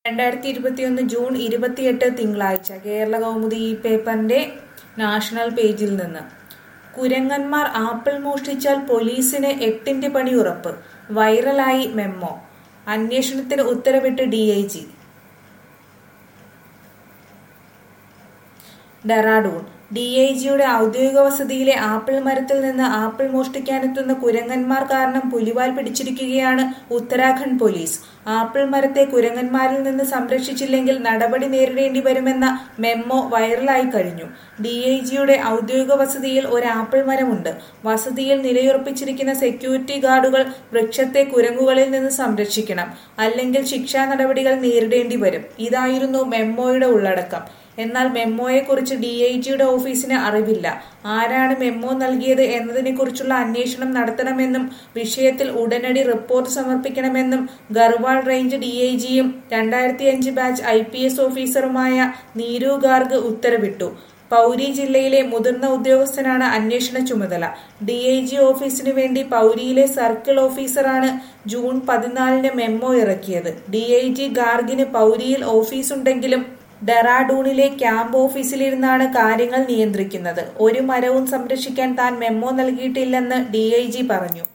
2021 June 28 തിങ്കളാഴ്ച കേരളകൗമുദി ഈ പേപ്പറിന്റെ നാഷണൽ പേജിൽ നിന്ന് കുരങ്ങന്മാർ ആപ്പിൾ മോഷ്ടിച്ചാൽ പോലീസിന് 8ന്റെ പണി ഉറപ്പ്. വൈറലായി മെമ്മോ. അന്വേഷണത്തിന് ഉത്തരവിട്ട് ഡിഐജി. ഡെറാഡൂൺ. ഡിഐജിയുടെ ഔദ്യോഗിക വസതിയിലെ ആപ്പിൾ മരത്തിൽ നിന്ന് ആപ്പിൾ മോഷ്ടിക്കാനെത്തുന്ന കുരങ്ങന്മാർ കാരണം പുലിവാൽ പിടിച്ചിരിക്കുകയാണ് ഉത്തരാഖണ്ഡ് പോലീസ്. ആപ്പിൾ മരത്തെ കുരങ്ങന്മാരിൽ നിന്ന് സംരക്ഷിച്ചില്ലെങ്കിൽ നടപടി നേരിടേണ്ടി വരുമെന്ന മെമ്മോ വൈറലായി കഴിഞ്ഞു. ഡിഐജിയുടെ ഔദ്യോഗിക വസതിയിൽ ഒരു ആപ്പിൾ മരമുണ്ട്. വസതിയിൽ നിലയുറപ്പിച്ചിരിക്കുന്ന സെക്യൂരിറ്റി ഗാർഡുകൾ വൃക്ഷത്തെ കുരങ്ങുകളിൽ നിന്ന് സംരക്ഷിക്കണം, അല്ലെങ്കിൽ ശിക്ഷാ നടപടികൾ നേരിടേണ്ടി വരും. ഇതായിരുന്നു മെമ്മോയുടെ ഉള്ളടക്കം. എന്നാൽ മെമ്മോയെക്കുറിച്ച് ഡിഐജിയുടെ ഓഫീസിന് അറിവില്ല. ആരാണ് മെമ്മോ നൽകിയത് എന്നതിനെക്കുറിച്ചുള്ള അന്വേഷണം നടത്തണമെന്നും വിഷയത്തിൽ ഉടനടി റിപ്പോർട്ട് സമർപ്പിക്കണമെന്നും ഗർവാൾ റേഞ്ച് ഡിഐജിയും 2005 ബാച്ച് IPS ഓഫീസറുമായ നീരു ഗാർഗ് ഉത്തരവിട്ടു. പൗരി ജില്ലയിലെ മുതിർന്ന ഉദ്യോഗസ്ഥനാണ് അന്വേഷണ ചുമതല. ഡിഐജി ഓഫീസിനു വേണ്ടി പൗരിയിലെ സർക്കിൾ ഓഫീസറാണ് ജൂൺ 14 മെമ്മോ ഇറക്കിയത്. ഡിഐജി ഗാർഗിന് പൗരിയിൽ ഓഫീസുണ്ടെങ്കിലും ഡെറാഡൂണിലെ ക്യാമ്പ് ഓഫീസിലിരുന്നാണ് കാര്യങ്ങൾ നിയന്ത്രിക്കുന്നത്. ഒരു മരവും സംരക്ഷിക്കാൻ താൻ മെമ്മോ നൽകിയിട്ടില്ലെന്ന് ഡിഐജി പറഞ്ഞു.